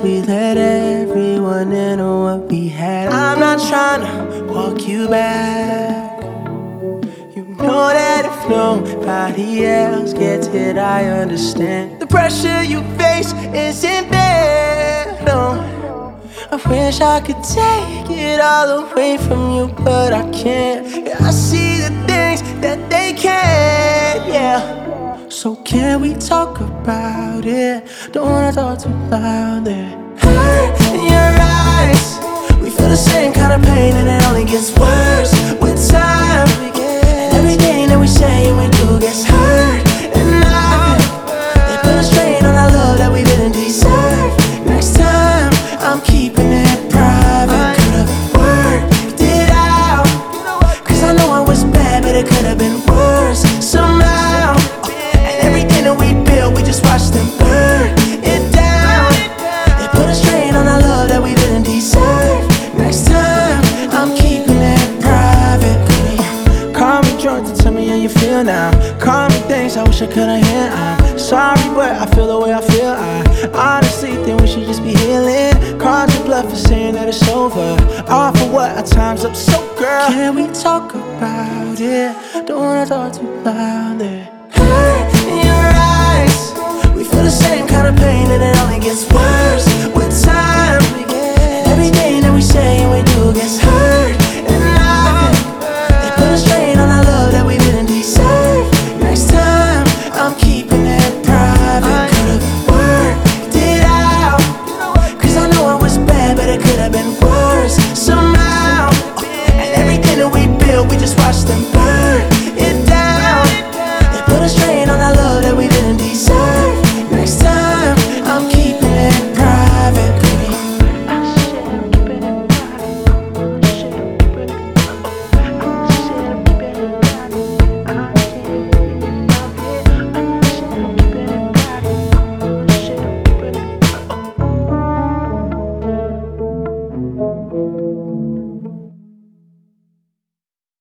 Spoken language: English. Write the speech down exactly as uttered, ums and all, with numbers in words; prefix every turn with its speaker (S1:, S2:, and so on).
S1: we let everyone in on what we had. I'm not trying to walk you back. You know that if nobody else gets it, I understand. The pressure you face isn't fair, no. I wish I could take it all away from you, but I can't. Yeah, I see the things that they can't, yeah. So can we talk about it? Don't wanna talk too loud there. Hurt in your eyes, we feel the same kind of pain, and it only gets worse with time. And everything that we say and we do gets hurt, and I, they put a strain on our love that we didn't deserve. Next time, I'm keeping it private. Could've worked it out, cause I know I was bad, but it could've been worse somehow. And everything that we built, we just watched them burn it down. They put a strain on our love that we didn't deserve. Next time, I'm keeping it private. uh, Call me drunk to tell me how you feel now. Call me things I wish I could've hear. I'm sorry, but I feel the way I feel. I honestly think we should just be healing. Called your bluff for saying that it's over. All for what? Our time's up, so girl, can we talk about it? Don't wanna talk too loud there. Hurt in your eyes, we feel the same kind of pain, and it only gets worse